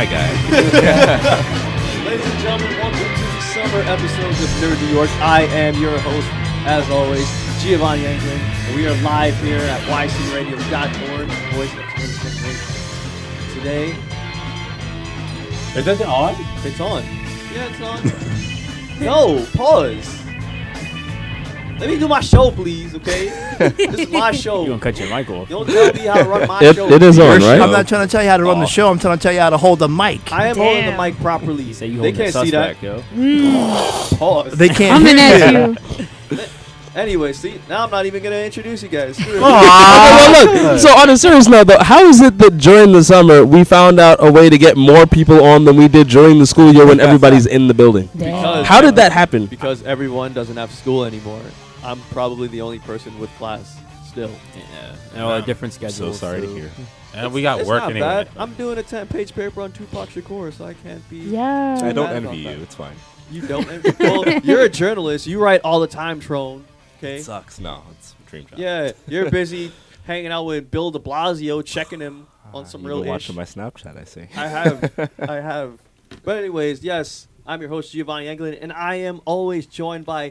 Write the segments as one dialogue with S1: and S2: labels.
S1: my guy.
S2: Ladies and gentlemen, welcome to the summer episodes of Nerd New York. I am your host, as always, Giovanni Anglin, and we are live here at ycradio.org. Voice of 2028. Today,
S3: Is that on?
S2: it's on. Yeah, it's on. No, pause. Let me do my show, please, okay? This is my show.
S4: You gonna cut your mic off?
S2: Don't tell me how to run my show.
S1: It is on, right?
S5: I'm not trying to tell you how to run the show. I'm trying to tell you how to hold the mic.
S2: I am holding the mic properly.
S4: You say you
S2: They
S4: holding
S2: can't see that.
S4: suspect, yo.
S2: Pause.
S5: They can't
S6: Coming
S5: hear
S6: at you.
S2: Anyway, see, now I'm not even going to introduce you guys.
S1: Well, look. So on a serious note, though, how is it that during the summer we found out a way to get more people on than we did during the school year when everybody's in the building?
S2: Because,
S1: How did that happen?
S2: Because everyone doesn't have school anymore. I'm probably the only person with class still.
S4: Yeah, and all the different schedules.
S1: So sorry to hear.
S3: And we got
S2: It's
S3: work
S2: not
S3: anyway.
S2: bad. I'm doing a 10-page paper on Tupac Shakur, so I can't be...
S6: Yeah.
S1: I don't
S2: mad
S1: envy
S2: about
S1: you.
S2: that.
S1: It's fine.
S2: You don't envy... Well, you're a journalist. You write all the time, Trone. Okay?
S1: It sucks. No, it's a dream job.
S2: Yeah, you're busy hanging out with Bill de Blasio, checking him on some
S1: You've
S2: real
S1: been
S2: ish.
S1: watching my Snapchat, I see.
S2: I have. I have. But anyways, yes, I'm your host, Giovanni Anglin, and I am always joined by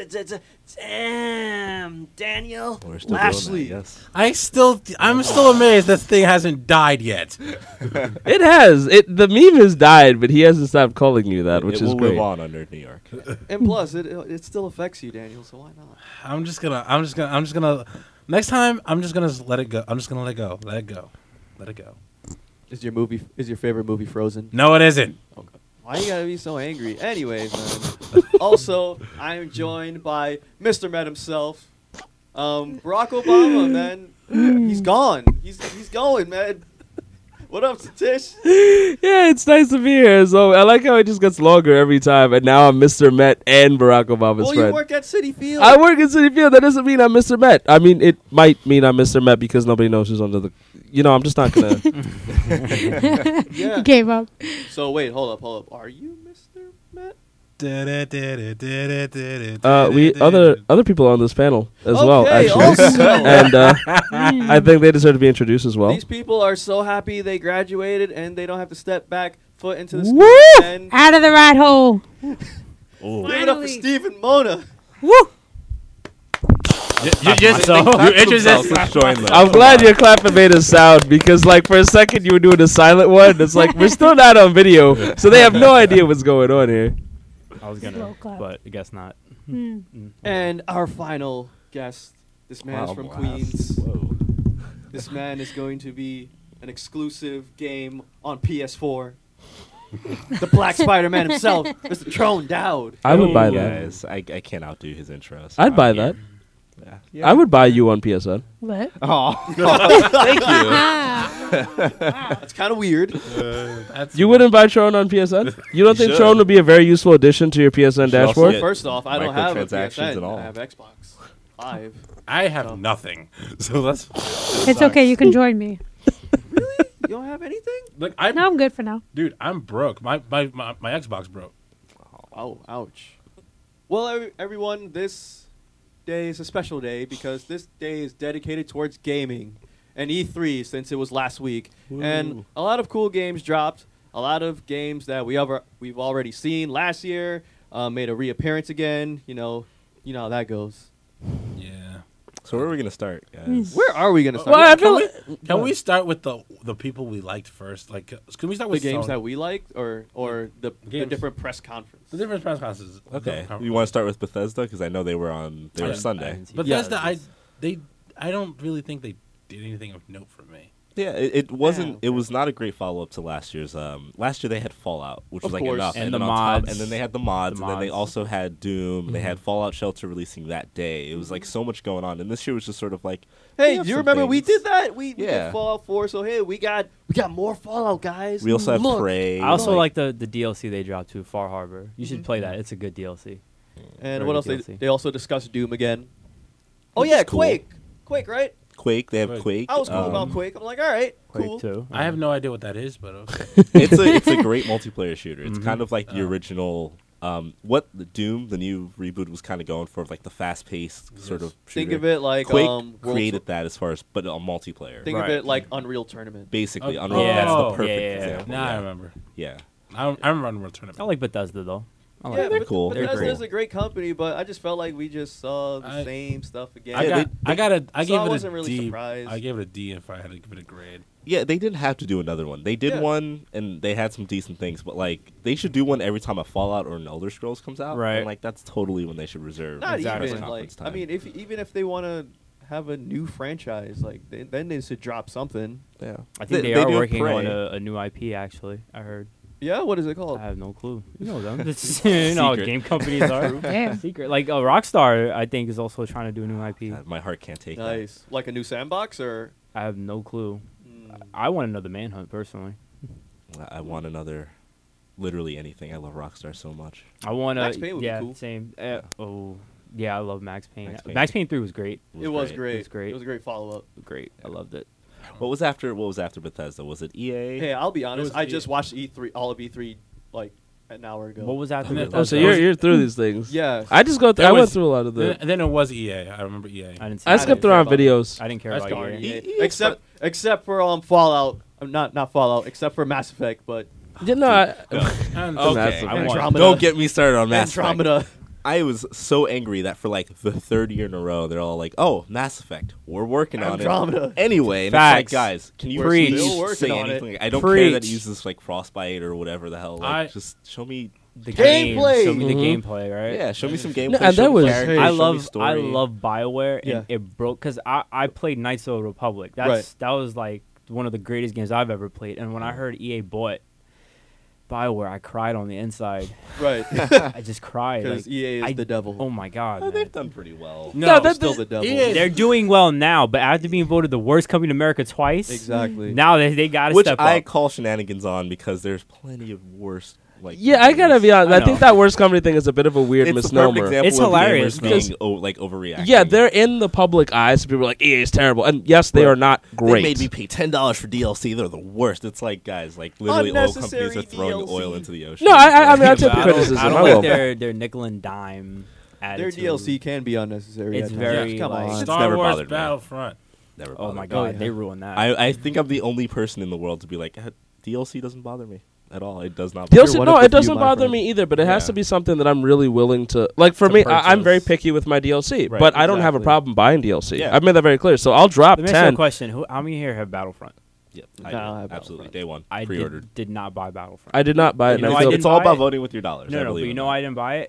S2: Daniel
S1: We're still
S2: Lashley.
S1: doing that, yes.
S3: I'm still amazed this thing hasn't died yet.
S1: It has. The meme has died, but he hasn't stopped calling you that, which
S5: It
S1: is
S5: will
S1: great.
S5: live on under New York.
S2: And plus, it still affects you, Daniel, so why not?
S3: I'm just gonna. Next time, I'm just gonna let it go. I'm just gonna let it go. Let it go. Let it go.
S2: Is your favorite movie Frozen?
S3: No, it isn't.
S2: Why you gotta be so angry? Anyways, man. Also, I am joined by Mr. Met himself, Barack Obama, man. He's gone. He's going, man. What up, Satish?
S1: Yeah, it's nice to be here. So I like how it just gets longer every time, and now I'm Mr. Met and Barack Obama's
S2: Well,
S1: friend.
S2: you work at City Field.
S1: I work in City Field. That doesn't mean I'm Mr. Met. I mean, it might mean I'm Mr. Met because nobody knows who's under the... I'm just not going to...
S2: Yeah.
S6: He gave up.
S2: So wait, hold up. Are you Mr. Met?
S1: Other people on this panel as well,
S2: Okay,
S1: actually.
S2: also.
S1: And I think they deserve to be introduced as well.
S2: These people are so happy they graduated and they don't have to step back foot into the school
S1: Woo!
S2: again.
S6: Out of the rat hole.
S2: Give it up for
S6: Finally.
S2: Stephen Mona.
S6: Woo.
S3: You interested?
S5: Let's join them.
S1: I'm glad your clapping made a sound because, for a second, you were doing a silent one. It's like, we're still not on video, so they have no idea what's going on here.
S4: I was
S6: Slow
S4: gonna,
S6: clap.
S4: but I guess not.
S2: And our final guest, this man is from Queens.
S1: Whoa.
S2: This man is going to be an exclusive game on PS4. The Black Spider-Man himself, Mr. Trone Dowd.
S1: I would buy that.
S5: Guys, I can't outdo his intro. So
S1: I'd buy
S5: I'm
S1: that.
S5: here. Yeah.
S1: I would buy you on PSN.
S6: What?
S5: Oh, thank you.
S2: That's kind of weird.
S1: You wouldn't buy Tron on PSN? You don't think
S5: should.
S1: Tron would be a very useful addition to your PSN
S5: Should also
S1: dashboard?
S5: get
S2: First off, I don't have a
S5: microtransactions
S2: PSN.
S5: and all.
S2: I have Xbox Live.
S3: I have nothing. So let's.
S6: It's okay. You can join me.
S2: Really? You don't have anything?
S3: Look,
S6: No, I'm good for now.
S3: dude, I'm broke. My Xbox broke.
S2: Oh, ouch. Well, everyone, this day is a special day because this day is dedicated towards gaming and E3 since it was last week. And a lot of cool games dropped. A lot of games that we've already seen last year made a reappearance again. You know how that goes.
S3: Yeah.
S5: So where are we gonna start, guys?
S2: Where are we gonna start?
S1: Well, I feel
S3: Can we start with the people we liked first? Like, can we start
S2: the
S3: with
S2: games
S3: Sony?
S2: that we liked, or the
S3: Games.
S2: different press conference?
S3: The different press conferences?
S5: Okay,
S3: The-
S5: you want to start with Bethesda because I know they were Sunday.
S3: Bethesda,
S2: Yeah.
S3: I don't really think they did anything of note for me.
S5: Yeah, it wasn't.
S2: Yeah,
S5: It
S2: okay.
S5: was not a great follow up to last year's. Last year they had Fallout, which
S2: Of
S5: was like
S2: course.
S5: enough,
S4: And
S5: then
S4: the
S5: on top,
S4: mods.
S5: and then they had the mods,
S4: The
S5: and then they
S4: mods.
S5: also had Doom. They had Fallout Shelter releasing that day. It was like so much going on, and this year was just sort of like,
S2: Hey,
S5: we have
S2: do you
S5: some
S2: remember we
S5: things.
S2: did that? We
S5: Yeah.
S2: did Fallout 4, so hey, we got more Fallout, guys.
S5: We also have
S2: Look.
S5: Prey.
S4: I also like the DLC they dropped too, Far Harbor. You should play that. It's a good DLC.
S2: And
S4: Very
S2: what else?
S4: good
S2: They
S4: DLC.
S2: also discussed Doom again. Oh
S5: Which
S2: yeah,
S5: is cool.
S2: Quake, right?
S5: Quake. They have
S3: Quake.
S5: Quake.
S2: I was cool about Quake. I'm like, all right,
S4: Quake
S2: cool.
S4: 2.
S3: I have no idea what that is, but okay.
S5: it's a great multiplayer shooter. It's kind of like the original What the Doom, the new reboot, was kind of going for, like the fast-paced sort of shooter.
S2: Think of it like
S5: Quake
S2: World
S5: created that as far as, but on multiplayer.
S2: Think
S4: Right.
S2: of it like Unreal Tournament.
S5: Basically,
S3: Oh,
S5: Unreal.
S3: yeah.
S5: That's the
S3: Oh,
S5: perfect
S4: yeah.
S5: example.
S3: Now I
S5: yeah.
S3: remember.
S5: Yeah.
S3: I remember Unreal Tournament.
S4: I like Bethesda though. I like
S2: Yeah,
S5: they're cool.
S4: They're
S2: Bethesda's
S4: great.
S2: a great company, but I just felt like we just saw the
S3: I-
S2: same stuff again.
S3: I
S5: Yeah,
S3: gave it
S2: wasn't
S3: a
S2: really
S3: D.
S2: surprised.
S3: I gave it a D if I had to give it a grade.
S5: Yeah, they didn't have to do another one. They did
S2: Yeah.
S5: one, and they had some decent things, but like they should do one every time a Fallout or an Elder Scrolls comes out.
S4: Right.
S5: And like that's totally when they should reserve.
S2: Not
S4: Exactly.
S2: even
S5: conference
S2: like I
S5: time.
S2: mean, even if they want to have a new franchise, like then they should drop something.
S5: yeah,
S4: I think they are
S5: do
S4: working
S5: Prey.
S4: on a new IP. Actually, I heard.
S2: Yeah, what is it called?
S4: I have no clue. You know them. It's, you know how
S5: Secret.
S4: game companies are.
S6: Damn.
S4: Secret. Like Rockstar, I think, is also trying to do a new IP.
S5: God, my heart can't take that.
S2: Nice, like a new sandbox or.
S4: I have no clue.
S2: Mm.
S4: I want another Manhunt personally.
S5: I want another, literally anything. I love Rockstar so much.
S4: I want
S2: Max Payne would be
S4: yeah,
S2: cool.
S4: same. Oh, yeah, I love Max Payne.
S5: Max Payne.
S4: Max Payne 3 was great.
S2: It was great.
S4: It was great.
S2: It was a great follow up.
S4: Great. I loved it.
S5: What was after Bethesda? Was it E EA?
S2: Hey, I'll be honest.
S3: was
S2: I
S3: the-
S2: just watched E3, all of E3, like an hour ago.
S4: What was after
S3: Oh,
S4: Bethesda?
S1: Oh, so you're through these things.
S2: Yeah.
S1: I just go.
S3: There
S1: I went
S3: was-
S1: through a lot of
S3: Then,
S1: the.
S3: then it was EA. I remember EA.
S4: I didn't see
S1: I
S4: that.
S1: skipped around videos.
S4: I didn't care
S2: That's
S4: about
S2: darn
S4: EA.
S2: EA. Except for Fallout. Not Fallout. Except for Mass Effect, but
S1: You know, I,
S3: And-
S5: Okay,
S1: Mass Effect.
S5: I want-
S2: Andromeda.
S5: don't get me started on Mass Effect.
S2: Andromeda.
S5: I was so angry that for like the third year in a row, they're all like, "Oh, Mass Effect, we're working on
S2: Andromeda.
S5: it anyway." And
S4: Facts.
S5: it's like, guys, can you
S4: Preach.
S5: please
S2: Still working
S5: say
S2: on it.
S5: anything? I don't care that
S4: Preach.
S5: it uses like Frostbite or whatever the hell. Like,
S3: I-
S5: just show me.
S4: The
S2: Gameplay!
S4: Game. Show me the
S1: Mhm.
S4: gameplay, right?
S5: Yeah, show me some gameplay.
S1: No, and
S5: show
S1: that
S5: me
S1: was-
S5: characters,
S2: Hey,
S5: show me
S4: I
S5: story.
S4: love BioWare, and
S2: Yeah.
S4: it broke because I played Knights of the Republic. That was like one of the greatest games I've ever played. And when I heard EA bought BioWare, I cried on the inside.
S2: Right.
S4: I just cried.
S2: Because
S4: Like,
S2: EA is
S4: I-
S2: the devil.
S4: oh my god,
S5: Oh,
S4: man.
S5: they've done pretty well.
S4: No,
S1: that-
S2: Still the devil.
S3: EA
S4: they're doing well now, but after being voted the worst company in America twice,
S2: Exactly.
S4: now they got to
S5: Which
S4: step
S5: I
S4: up.
S5: call shenanigans on because there's plenty of worse. Like
S1: yeah, I gotta be honest.
S4: I
S1: I think
S4: know.
S1: that worst company thing is a bit of a weird
S5: it's
S1: misnomer.
S5: the perfect example
S4: It's
S5: of
S4: hilarious,
S5: gamers
S1: because-
S5: being like overreacting.
S1: Yeah, they're in the public eye, so people are like, EA is terrible. And yes, they
S5: Right.
S1: are not
S5: They
S1: great.
S5: made me pay $10 for DLC. They're the worst. It's like, guys, like literally oil companies
S2: Unnecessary
S5: are throwing
S2: DLC.
S5: oil into the ocean.
S1: No, I mean, I take the
S4: I
S1: criticism.
S4: don't
S1: I
S4: like
S1: will.
S4: their nickel and dime
S2: Their
S4: attitude.
S2: DLC can be unnecessary.
S4: It's
S2: at times.
S4: very,
S2: Come
S4: like-
S2: on.
S5: It's
S3: Star
S5: never
S3: Wars
S5: bothered me.
S3: Battlefront.
S5: Never
S4: Oh
S5: bothered
S4: my
S5: me.
S4: god,
S2: yeah.
S4: they ruined that.
S5: I think I'm the only person in the world to be like, DLC doesn't bother me at all. It does not.
S1: DLC,
S2: one
S1: no,
S2: of the
S1: it doesn't
S2: few, my
S1: bother
S2: friend.
S1: me either, but it has
S5: Yeah.
S1: to be something that I'm really willing to. Like, for
S3: To
S1: me, I'm very
S3: purchase.
S1: picky with my DLC,
S5: Right,
S1: but I don't have a
S2: exactly.
S1: problem buying DLC.
S5: Yeah.
S1: I've made that very clear. So I'll drop
S4: Let me ask you a
S1: 10.
S4: question: How many here have Battlefront?
S5: Yep,
S2: Nah, I
S5: I
S2: have
S5: did. Absolutely.
S2: Battlefront.
S5: Day one.
S4: I
S5: Pre-ordered.
S4: did not buy Battlefront.
S1: I did not buy it.
S4: You
S1: and
S4: know,
S1: I
S4: I
S1: feel-
S4: didn't
S5: It's all
S4: buy
S5: about
S4: it.
S5: voting with your dollars. I
S4: No, but
S5: believe
S4: you
S5: in
S4: know
S5: that.
S4: I didn't buy it.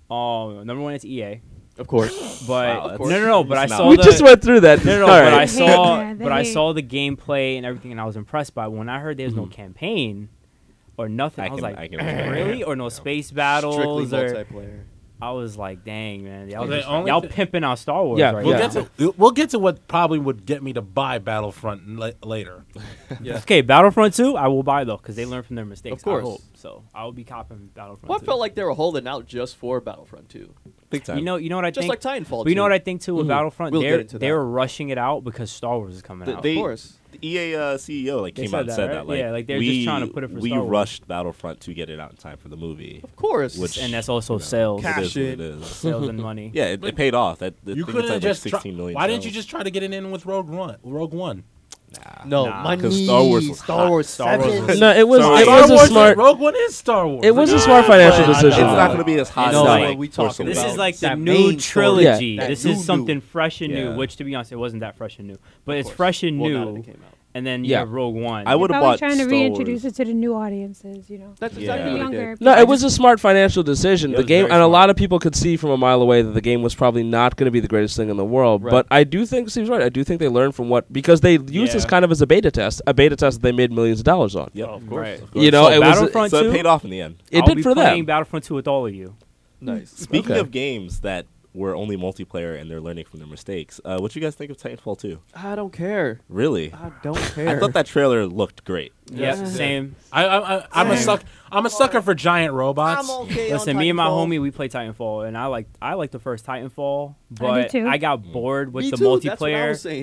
S4: Number one, it's EA.
S2: Of course.
S4: But
S5: Wow, that's-
S4: no. But I
S5: It's not-
S4: saw
S1: we
S4: the,
S1: just went through that.
S4: No,
S1: All
S4: but
S1: right.
S4: I
S6: hate
S4: saw,
S6: that. They
S4: but I
S6: hate.
S4: saw the gameplay and everything, and I was impressed by it. When I heard there was no campaign or nothing, I was like,
S5: I can respect
S4: really?
S5: that.
S4: Or no
S5: Yeah.
S4: space
S2: Strictly
S4: battles? Or
S2: multiplayer.
S4: I was like, dang, man, y'all,
S3: Well, they only
S4: y'all
S3: th-
S4: pimping out Star Wars
S1: Yeah,
S4: right
S3: We'll
S4: now.
S3: get to what probably would get me to buy Battlefront later.
S2: Yeah.
S4: Okay, Battlefront 2, I will buy though because they learned from their mistakes.
S2: Of course.
S4: I hope. So I will be copping Battlefront.
S2: Well, I
S4: 2.
S2: felt like they were holding out just for Battlefront 2.
S5: Big time.
S4: you know what I
S2: Just
S4: think.
S2: like Titanfall.
S4: But you know
S2: 2.
S4: what I think too with
S1: Mhm.
S4: Battlefront?
S2: We'll get
S4: they're
S2: into
S4: they
S2: that.
S4: were rushing it out because Star Wars is coming
S5: The-
S4: out.
S5: they-
S2: Of course.
S5: The EA CEO
S4: They
S5: came
S4: said
S5: out and
S4: that,
S5: said
S4: right?
S5: that. Like,
S4: Yeah, like they're
S5: we,
S4: just trying to put it for
S5: we
S4: Star Wars.
S5: rushed Battlefront to get it out in time for the movie.
S2: Of course.
S5: Which
S4: and that's also
S5: you know,
S4: sales,
S5: It is what
S2: Cash
S5: it
S2: in.
S5: is.
S4: sales and money.
S5: Yeah, it paid off. That I
S3: You
S5: think
S3: couldn't
S5: it's
S3: have
S5: at, like,
S3: just
S5: 16 million.
S3: Why didn't you
S5: sales.
S3: just try to get it in with Rogue One?
S2: No,
S4: Nah.
S2: money.
S5: 'Cause Star Wars was
S2: Star
S5: hot.
S2: Wars
S4: Star Wars
S2: 7.
S4: was-
S1: No, it was
S5: Sorry.
S1: it
S3: Star
S1: was a
S3: Wars
S1: smart.
S3: Rogue One is Star Wars.
S1: It was a
S3: Nah,
S1: smart financial
S3: but-
S1: decision.
S5: It's
S1: though.
S5: not going to be as hot
S2: No,
S5: as
S2: like
S5: like
S2: we
S5: Force
S2: talking
S4: This
S2: about
S4: is like the
S2: that
S4: new
S2: main story.
S4: trilogy.
S1: Yeah.
S4: This
S2: That
S4: is
S2: new
S4: something fresh and new,
S5: Yeah.
S4: which to be honest, it wasn't that fresh and new. But
S2: Of
S4: it's
S2: course.
S4: fresh and
S2: Well, not when
S4: new.
S2: it came out.
S4: And then you
S1: Yeah.
S4: have Rogue One.
S5: I would have
S6: Probably
S5: bought
S6: trying to
S5: Star
S6: reintroduce
S5: Wars.
S6: it to the new audiences, you know.
S2: That's
S5: Yeah.
S2: exactly
S6: The
S2: what it
S6: younger
S2: did.
S1: No,
S6: people.
S1: it was a smart financial decision.
S3: It
S1: The
S3: was
S1: game,
S3: very
S1: and a lot
S3: smart.
S1: of people could see from a mile away that the game was probably not going to be the greatest thing in the world.
S2: Right.
S1: But I do think Steve's right. I do think they learned from what, because they used this
S4: Yeah.
S1: kind of as a beta test that they made millions of dollars on.
S5: Yep.
S4: Oh, of course.
S5: Of course.
S1: You know,
S4: So
S1: it was
S4: Battlefront
S5: So
S4: 2,
S5: it paid off in the end.
S1: it
S4: I'll
S1: did
S4: be
S1: for
S4: playing
S1: them.
S4: Battlefront 2 with all of you.
S2: Nice.
S5: Speaking
S1: Okay.
S5: of games that were only multiplayer and they're learning from their mistakes, what you guys think of Titanfall 2?
S2: I don't care.
S5: Really?
S2: I don't care.
S5: I thought that trailer looked great.
S4: Yeah,
S2: Yeah.
S4: same.
S3: I'm a sucker for giant robots.
S2: I'm okay
S4: Listen,
S2: on
S4: me and my
S2: Titanfall.
S4: homie, we play Titanfall, and I like the first Titanfall,
S6: I do
S4: but
S6: too.
S4: I got bored with
S2: Me
S4: the
S2: too. That's what I
S4: multiplayer.
S2: was saying.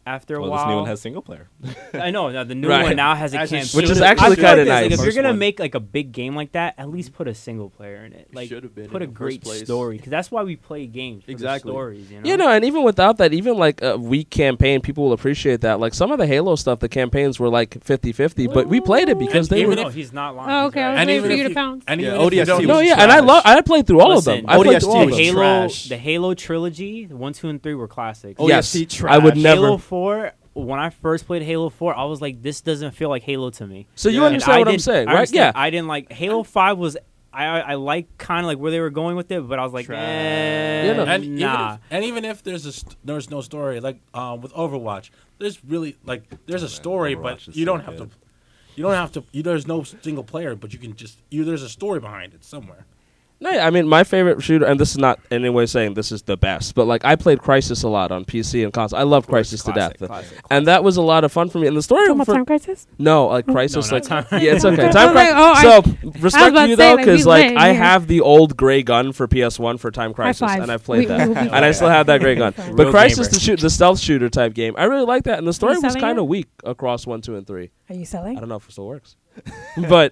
S4: after a
S5: Well,
S4: while.
S5: this new one has single player.
S4: I know the new
S1: Right.
S4: one now has a
S2: As it
S4: campaign,
S2: should. Which is
S4: I
S1: actually
S4: feel like
S1: kinda
S4: this, like,
S1: nice.
S4: if you're
S2: First
S4: gonna
S2: one.
S4: make like a big game like that, at least put a single player in it. Like,
S2: Should have been
S4: put a
S2: in the
S4: great
S2: first place.
S4: story, because that's why we play games. For
S2: Exactly.
S4: the stories, you know.
S1: You know, and even without that, even like a weak campaign, people will appreciate that. Like some of the Halo stuff, the campaigns were like 50-50, but we played it because they
S3: even
S1: were.
S4: No, he's not lying.
S6: Oh,
S4: He's
S6: okay. I
S4: right.
S6: was
S3: And
S6: waiting
S3: even
S6: for
S3: if
S6: you to
S3: you-
S6: pounce.
S3: And
S2: Yeah,
S3: even if you
S2: ODST
S3: don't-
S2: was
S1: No, yeah,
S2: trash.
S1: and I played through all of them.
S4: Listen,
S1: I played through all of
S2: ODST
S1: them.
S2: was trash.
S4: The Halo trilogy, 1, 2, and 3 were classics.
S1: Yes,
S2: ODST trash.
S1: I would never.
S4: Halo 4, when I first played Halo 4, I was like, this doesn't feel like Halo to me.
S1: So you
S2: Yeah.
S1: understand
S4: And
S1: what
S4: I
S1: I'm
S4: didn't-
S1: saying,
S4: I
S1: right?
S4: understand.
S1: Yeah.
S4: I didn't like Halo 5 was I like kind of like where they were going with it, but I was like,
S2: Trash.
S1: You know.
S3: And
S4: nah.
S3: even if there's no story, like with Overwatch, there's really like there's a story,
S5: Overwatch
S3: but
S5: is
S3: you
S5: so
S3: don't have
S5: good.
S3: to. You don't have to. There's no single player, but you can just. There's a story behind it somewhere.
S1: No, yeah, I mean, my favorite shooter, and this is not in any way saying this is the best, but like I played Crysis a lot on PC and console. I love Crysis to death, and that was a lot of fun for me. And the story,
S6: Talking about
S1: for,
S6: Time Crisis?
S1: no, like Crysis,
S4: No,
S1: like
S4: not Time
S1: yeah, it's okay.
S6: I
S1: Time
S6: was like,
S1: Crisis.
S6: oh,
S1: So respect
S6: about
S1: to you
S6: to say,
S1: though,
S6: like,
S1: because
S6: we
S1: like
S6: lit,
S1: I
S6: yeah.
S1: have the old gray gun for PS1 for Time Crisis,
S6: five.
S1: and I've played
S6: We
S1: that,
S6: will be
S1: and I still have that gray gun.
S6: Real
S1: But Crysis,
S4: gamer.
S1: the stealth shooter type game, I really like that, and the story was
S6: selling
S1: kind of
S6: it?
S1: weak across 1, 2, and 3.
S6: Are you
S1: I
S6: selling?
S1: don't know if it still works. But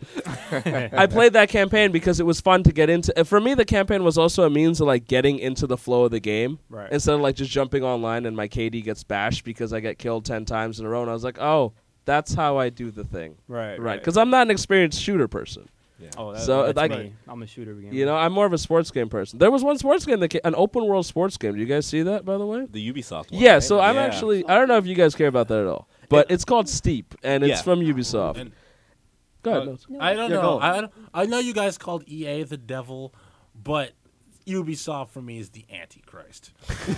S1: I played that campaign because it was fun to get into. For me, the campaign was also a means of like getting into the flow of the game.
S4: Right.
S1: Instead of like just jumping online and my KD gets bashed because I get killed 10 times in a row. And I was like, oh, that's how I do the thing.
S4: Right.
S1: Right. Because I'm not an experienced shooter person.
S5: Yeah.
S4: Oh,
S1: So,
S4: that's
S1: like-
S4: me. I'm a shooter gamer.
S1: You know, I'm more of a sports game person. There was one sports game, an open world sports game. Do you guys see that, by the way?
S5: The Ubisoft one.
S1: Yeah,
S5: right?
S1: so I'm
S5: Yeah.
S1: actually, I don't know if you guys care about that at all. But it's called Steep, and it's
S5: Yeah.
S1: from Ubisoft.
S3: And
S1: Go ahead. No.
S3: I don't
S2: Yeah,
S3: know.
S2: go.
S3: I know you guys called EA the devil, but Ubisoft for me is the Antichrist.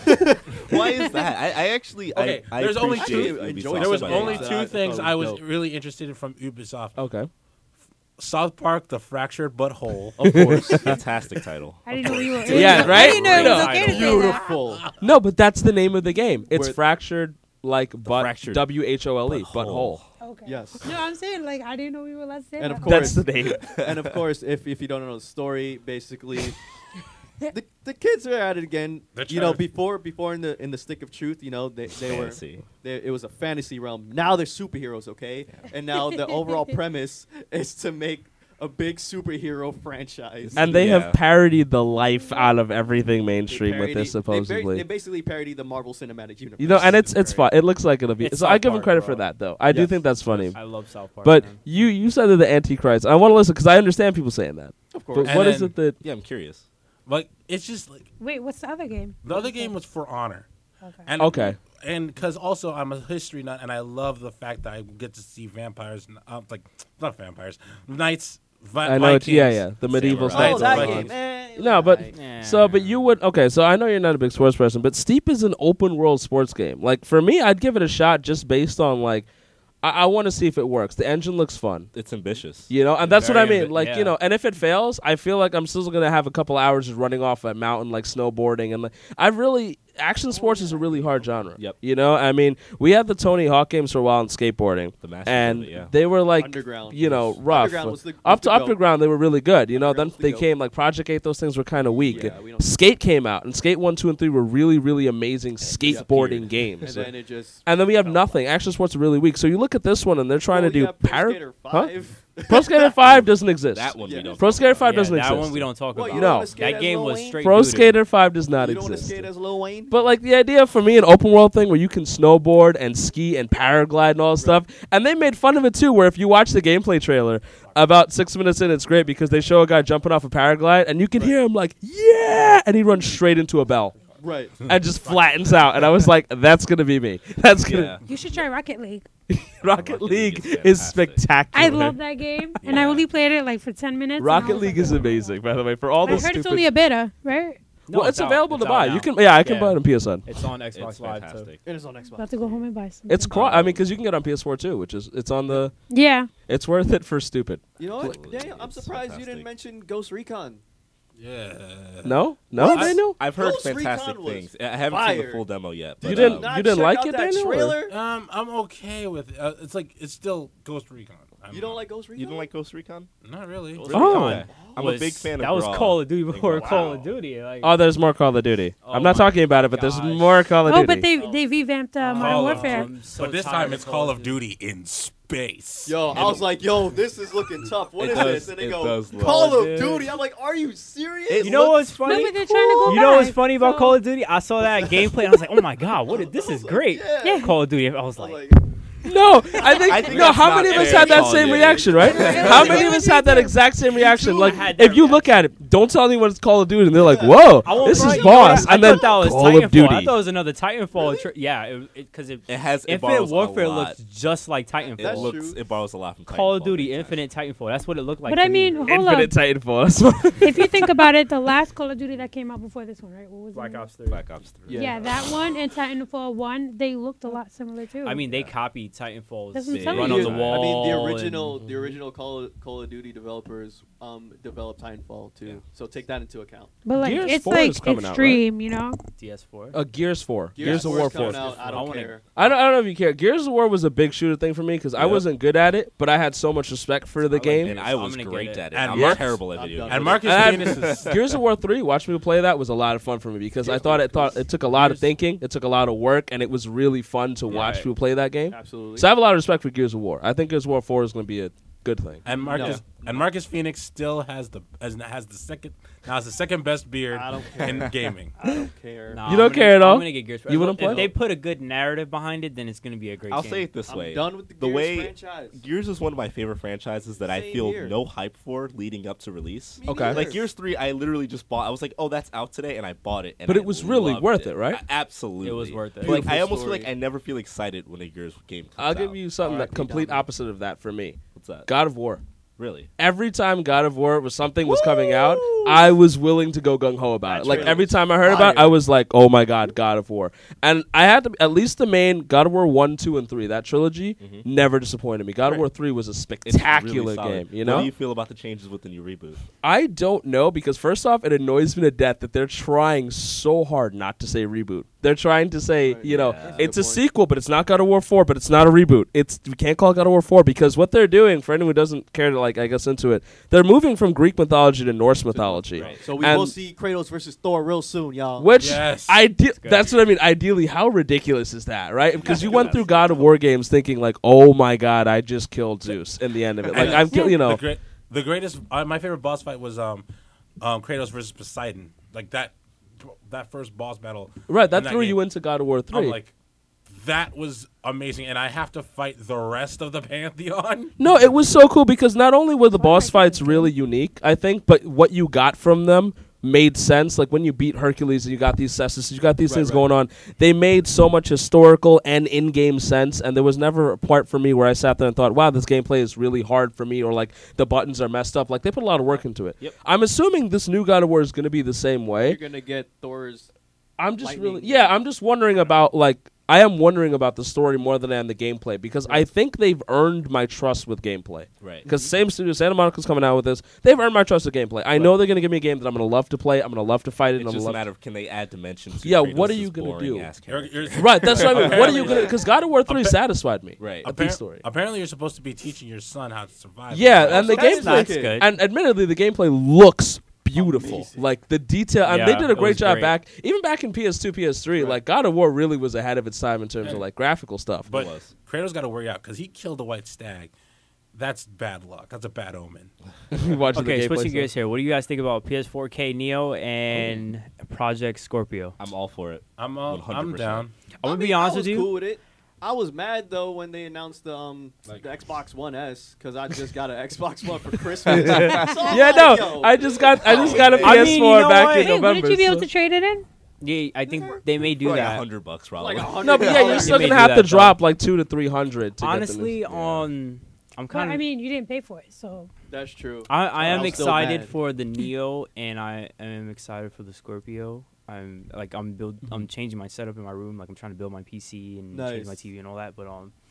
S5: Why is that? I actually.
S3: Okay,
S5: I
S3: there's only
S5: appreciate
S2: two- I
S5: Ubisoft
S2: enjoyed
S3: There was
S5: so much.
S3: only
S2: that.
S3: two
S2: I
S3: things
S2: thought
S3: I
S2: it
S3: was
S2: was dope.
S3: really interested in from Ubisoft:
S1: Okay.
S3: South Park, The Fractured Butthole.
S1: Of course.
S5: Fantastic title.
S6: I didn't know you were.
S1: Yeah, right?
S6: I didn't know it was
S1: No.
S6: okay to say that.
S2: Beautiful.
S1: No, but that's the name of the game. It's
S2: Where-
S1: fractured like butt
S5: fractured
S1: WHOLE,
S5: butthole.
S1: butthole.
S6: Okay.
S2: Yes.
S6: No, I'm saying like I didn't know we were allowed to say
S2: And
S6: that.
S2: of course-
S1: That's the name.
S2: And of course, if you don't know the story, basically, the kids are at it again.
S3: They're
S2: You know,
S3: trying
S2: before in the stick of truth, you know, they were
S5: Fantasy.
S2: it was a fantasy realm. Now they're superheroes, okay? And now the overall premise is to make a big superhero franchise.
S1: And they
S5: Yeah.
S1: have parodied the life out of everything
S2: They
S1: mainstream with this,
S2: parody-
S1: supposedly.
S2: They basically parody the Marvel Cinematic Universe.
S1: You know, and it's fun. It looks like it'll be.
S4: It's
S1: So I
S4: South
S1: give them
S4: Park,
S1: credit
S4: bro.
S1: for that, though. I do
S2: Yes.
S1: think that's funny.
S4: I love South Park.
S1: But
S4: man.
S1: you said they're the Antichrist. I want to listen because I understand people saying that.
S2: Of
S1: But
S2: course.
S3: And
S1: what is
S3: then-
S1: it that?
S5: Yeah, I'm curious.
S3: Like it's just like
S6: Wait, what's the other game?
S3: the other game was For Honor.
S6: Okay.
S3: And
S1: Okay.
S3: And because also I'm a history nut, and I love the fact that I get to see vampires, like not vampires, knights.
S1: I know. Yeah. The medieval
S5: Samurai.
S1: stuff.
S2: Oh, that
S3: Vikings.
S2: game. Eh,
S1: No, but
S2: right.
S4: Yeah.
S1: So, but you would okay. So I know you're not a big sports person, but Steep is an open world sports game. Like for me, I'd give it a shot just based on like I want to see if it works. The engine looks fun.
S5: It's ambitious.
S1: You know, and that's what I
S4: Very
S1: mean. Like,
S4: yeah.
S1: you know, and if it fails, I feel like I'm still gonna have a couple hours just running off a mountain, like snowboarding, and like, I really action sports is a really hard genre.
S5: Yep.
S1: You know, I mean, we had the Tony Hawk games for a while in skateboarding,
S5: The masters
S1: and
S5: of it, yeah.
S1: they were like,
S2: Underground.
S1: you know, rough.
S2: Underground was the-
S1: Up
S2: was
S1: to
S2: the goat.
S1: Underground, they were really good. You know, then
S2: Underground was the
S1: they
S2: goat.
S1: came like Project 8. Those things were kind of weak.
S2: Yeah, we don't-
S1: Skate came out, and Skate 1, 2, and 3 were really, really amazing skateboarding
S2: And
S1: games.
S2: then it just.
S1: And then we have nothing. Action sports are really weak. So you look at this one, and they're trying
S2: Well,
S1: to
S2: you
S1: do
S2: got Pro
S1: par-
S2: Skater
S1: Huh?
S2: 5.
S1: Pro Skater 5 doesn't exist.
S5: That one
S2: Yeah.
S5: we don't.
S1: Pro
S5: talk
S1: Skater
S5: about.
S1: 5
S4: yeah,
S1: doesn't
S4: that
S1: exist.
S4: one we don't talk
S2: What,
S4: about.
S2: you
S1: No.
S2: don't wanna skate
S4: That
S2: as
S4: game
S2: Lil
S4: was
S2: Wayne?
S4: straight.
S1: Pro
S4: doo-doo.
S1: Skater 5 does not
S2: You don't want to
S1: exist.
S2: skate as Lil Wayne?
S1: But like the idea for me, an open world thing where you can snowboard and ski and paraglide and all that stuff, and they made fun of it too. Where if you watch the gameplay trailer, about 6 minutes in, it's great because they show a guy jumping off a paraglide, and you can hear him like, "Yeah!" and he runs straight into a bell
S2: Right.
S1: and just flattens out. And I was like, "That's gonna be me. That's gonna."
S5: Yeah.
S6: You should try Rocket League.
S1: Rocket League
S5: is
S1: is
S5: fantastic.
S1: spectacular.
S6: I love that game, and I only played it like for 10 minutes. and I
S1: Rocket
S6: was
S1: League
S6: like,
S1: is
S6: oh my
S1: amazing,
S6: God.
S1: by the way. For all
S6: I
S1: the
S6: heard
S1: stupid.
S6: it's only a beta, right?
S4: No,
S1: Well, it's
S4: out.
S1: available to
S4: It's
S1: buy.
S4: out
S1: You
S4: now.
S1: can, yeah, I can
S4: Yeah.
S1: buy it on PSN.
S4: It's on Xbox
S5: It's
S4: Live too.
S5: fantastic.
S2: It is on Xbox.
S6: About to go home and buy some.
S1: It's I mean, because you can get it on PS4 too, which is it's on the.
S6: Yeah.
S1: It's worth it for stupid.
S2: You know what,
S5: It's
S2: Daniel? I'm surprised you didn't
S5: fantastic.
S2: mention Ghost Recon.
S3: Yeah.
S1: No, Daniel.
S5: I've heard
S2: Ghost
S5: fantastic
S2: Recon was
S5: things. I haven't seen the
S2: fire.
S5: full demo yet.
S1: You
S5: But,
S1: didn't-
S2: Not
S1: you didn't
S2: check
S1: like
S2: out
S1: it,
S2: that
S1: Daniel, or-
S2: trailer?
S3: I'm okay with it. It's still Ghost Recon.
S2: You don't like Ghost Recon?
S5: You don't like Ghost Recon?
S3: Not really.
S5: Ghost
S1: Oh.
S5: Recon? I'm a big fan of
S4: That was
S5: Brawl.
S4: Call of Duty before
S5: Wow.
S4: Call of Duty. Like,
S1: Oh, there's more Call of Duty.
S4: Oh
S1: I'm not
S4: my
S1: talking about it, but there's
S4: gosh.
S1: more Call of
S6: Oh,
S1: Duty.
S6: but they revamped Modern
S3: Call of
S6: Warfare.
S3: Duty. But this time it's Call of Duty in space.
S2: Yo, I was like, yo, this is looking tough. What
S5: It
S2: is
S5: does-
S2: this? And they
S5: it
S2: go,
S5: does look-
S2: Call of
S4: Dude.
S2: Duty. I'm like, are you serious?
S5: It
S4: you know what's
S5: looks-
S4: funny?
S6: No, but they're trying to go
S4: You know what's
S6: back,
S4: funny about
S6: so-
S4: Call of Duty? I saw that gameplay and I was like, oh my god, this is great.
S2: Yeah.
S4: Call of Duty. I was
S2: I was
S4: like,
S2: like,
S1: No, I think
S5: that's
S1: how
S5: not
S1: many of us
S5: fair,
S1: had that
S5: Call
S1: same
S5: of Duty.
S1: reaction, right? How many of us had that exact same reaction?
S4: too
S1: Like,
S4: had that
S1: if you look at it, don't tell anyone it's Call of Duty, and they're like, "Whoa,
S4: I won't
S1: this
S4: front
S1: is
S4: you,
S1: boss,"
S4: I
S1: and then
S4: thought that was
S1: Call
S4: Titanfall.
S1: of Duty.
S4: I thought it was another Titanfall. Yeah, because
S5: It has it
S4: Infinite
S5: borrows
S4: Warfare
S5: a lot.
S4: looks just like Titanfall.
S5: It
S2: That's
S5: looks
S2: true.
S5: it borrows a lot from
S4: Call of
S5: Titanfall
S4: Duty,
S5: franchise.
S4: Infinite Titanfall. That's what it looked like.
S6: But
S4: to
S6: I mean,
S4: me.
S6: hold
S1: Infinite
S6: up.
S1: Titanfall. That's what-
S6: If you think about it, the last Call of Duty that came out before this one, right? What was
S4: Black
S6: it?
S4: Ops 3.
S5: Black Ops 3.
S2: Yeah.
S6: Yeah, that one and Titanfall 1, they looked a lot similar too.
S4: I mean, they copied Titanfall's
S6: That's what I'm
S5: Big.
S6: telling
S4: run
S6: you.
S4: on the wall.
S2: I mean, the
S4: and-
S2: original Call of Duty developers developed Titanfall too.
S5: Yeah.
S2: So take that into account.
S6: but like
S1: Gears
S6: it's
S1: 4
S6: like
S1: is coming out,
S6: extreme, you know.
S4: DS4.
S1: Gears 4. Gears of
S2: 4
S1: War
S2: is coming
S1: 4.
S2: out. I
S4: I
S2: don't
S4: wanna-
S2: care.
S1: I don't know if you care. Gears of War was a big shooter thing for me because I
S5: Yep.
S1: wasn't good at it, but I had so much respect for the
S4: like
S1: game.
S5: And I
S4: I'm
S5: was
S4: gonna
S5: great
S4: get it.
S5: at it.
S3: And
S5: I'm
S3: Marcus-
S5: terrible at
S2: I'm
S5: video
S2: done.
S5: games.
S3: And Marcus
S1: And
S3: Phoenix is
S1: Gears of War 3, watching me play that was a lot of fun for me because I thought it took a lot of thinking, it took a lot of work, and it was really fun to watch
S5: Right.
S1: people play that game.
S2: Absolutely.
S1: So I have a lot of respect for Gears of War. I think Gears of War 4 is going to be a good thing.
S3: and Marcus Phoenix still has the second best beard
S2: I don't care.
S3: in gaming.
S2: I don't care.
S4: Nah,
S1: You don't
S4: I'm
S1: care at
S4: gonna-
S1: all?
S4: I'm gonna get Gears.
S1: You wouldn't
S4: If
S1: play?
S4: they put a good narrative behind it, then it's gonna be a great
S5: I'll
S4: game.
S5: say it this
S2: I'm
S5: way.
S2: done with the
S5: The
S2: Gears
S5: way
S2: franchise.
S5: Gears is one of my favorite franchises that I
S2: Same
S5: feel
S2: here.
S5: no hype for leading up to release.
S2: Me
S1: Okay.
S2: neither.
S5: Like Gears 3, I literally just bought. I was like, "Oh, that's out today," and I bought it. And
S1: But
S5: I
S1: it was really
S5: loved
S1: worth it, right?
S5: Absolutely,
S4: It was worth it.
S5: But, like, I
S2: Beautiful
S5: almost feel like
S2: story.
S5: I never feel excited when a Gears game comes
S1: I'll
S5: out.
S1: give you something that
S2: R.I.P.
S1: complete
S2: Dominic.
S1: opposite of that for me.
S5: What's that?
S1: God of War.
S5: Really?
S1: Every time God of War was something was coming out, I was willing to go gung ho about
S2: That
S1: it. Like
S2: trailer
S1: every
S2: was
S1: time I heard about it,
S2: fire.
S1: I was like, "Oh my god, God of War!" And I had to at least the main God of War 1, 2, and 3. That trilogy never disappointed me. God of
S5: Right.
S1: War 3 was a
S5: It's
S1: spectacular
S5: really solid.
S1: game. You
S5: What
S1: know,
S5: do you feel about the changes with the new reboot?
S1: I don't know because first off, it annoys me to death that they're trying so hard not to say reboot. They're trying to say,
S2: Right,
S1: you know,
S2: yeah.
S1: it's a
S2: Good point.
S1: sequel, but it's not God of War 4, but it's not a reboot. We can't call it God of War 4 because what they're doing, for anyone who doesn't care to like, I guess into it, they're moving from Greek mythology to Norse mythology.
S5: Right.
S2: So we
S1: And-
S2: will see Kratos versus Thor real soon, y'all.
S1: Which
S3: Yes.
S1: that's what I mean. Ideally, how ridiculous is that, right? Because you went through God of War games thinking like, "Oh my God, I just killed Zeus." In the end of it, like I'm, you know,
S3: The greatest, my favorite boss fight was Kratos versus Poseidon. Like that first boss battle.
S1: right? That
S3: in
S1: threw
S3: game.
S1: you into God of War 3.
S3: I'm like, that was amazing, and I have to fight the rest of the pantheon.
S1: No, it was so cool because not only were the boss fights really unique, I think, but what you got from them made sense. Like when you beat Hercules and you got these Cessus, you got these things going on. They made so much historical and in-game sense, and there was never a part for me where I sat there and thought, wow, this gameplay is really hard for me, or like the buttons are messed up. Like they put a lot of work into it.
S5: Yep.
S1: I'm assuming this new God of War is going to be the same way.
S2: You're gonna get Thor's.
S1: I'm just
S2: lightning.
S1: I'm just wondering about I am wondering about the story more than I am the gameplay because I think they've earned my trust with gameplay.
S5: Right.
S1: Because same studio, Santa Monica's coming out with this. They've earned my trust with gameplay. I know they're going to give me a game that I'm going to love to play. I'm going to love to fight it.
S5: It's
S1: and I'm
S5: just a
S1: gonna
S5: matter of can they add dimensions? To
S1: Yeah,
S5: Kratos'
S1: what are you gonna do?
S5: boring-ass character?
S1: Right, that's what I mean. What are you going to... Because God of War 3 satisfied me.
S5: Right.
S1: A peace story.
S3: Apparently, you're supposed to be teaching your son how to survive.
S1: Yeah, and the
S2: That's
S1: gameplay...
S2: good.
S1: And admittedly, the gameplay looks beautiful.
S2: Amazing.
S1: Like the detail... and
S4: Yeah,
S1: they did a
S4: it
S1: great
S4: was
S1: job
S4: great.
S1: even back in PS2, PS3.
S2: Right.
S1: Like God of War really was ahead of its time in terms of like graphical stuff.
S3: But
S5: was.
S3: Kratos got to worry out because he killed a white stag. That's bad luck. That's a bad omen.
S1: Watching the
S4: Okay,
S1: gameplay
S4: switching
S1: stuff.
S4: gears here. What do you guys think about PS4K Neo and Project Scorpio?
S5: I'm all for it.
S3: I'm
S5: 100%.
S3: down.
S4: I'm gonna be honest
S2: I
S4: with
S2: was
S4: you.
S2: cool with it. I was mad though when they announced the
S3: Like-
S2: the Xbox One S because I just got an Xbox One for Christmas. So I'm
S1: Yeah,
S2: like,
S1: no,
S2: yo,
S1: I just got a
S5: I
S1: PS4
S4: mean, you know
S1: back
S4: what?
S1: in
S6: Hey,
S1: November.
S6: wouldn't you be able
S1: so-
S6: to trade it in?
S4: Yeah, I think they may do
S5: For like
S4: that.
S5: $100 probably.
S2: like $100.
S1: No, but yeah, you're
S4: They
S1: still
S4: may
S1: gonna
S4: do
S1: have to
S4: that,
S1: drop like $200 to $300.
S4: Honestly,
S1: to get
S4: I'm
S6: Well,
S4: kind of.
S6: I mean, you didn't pay for it, so
S2: That's true.
S4: I am
S2: I'm still
S4: excited
S2: mad.
S4: for the Neo, and I am excited for the Scorpio. I'm changing my setup in my room. Like I'm trying to build my PC and change my
S2: Nice.
S4: TV and all that. But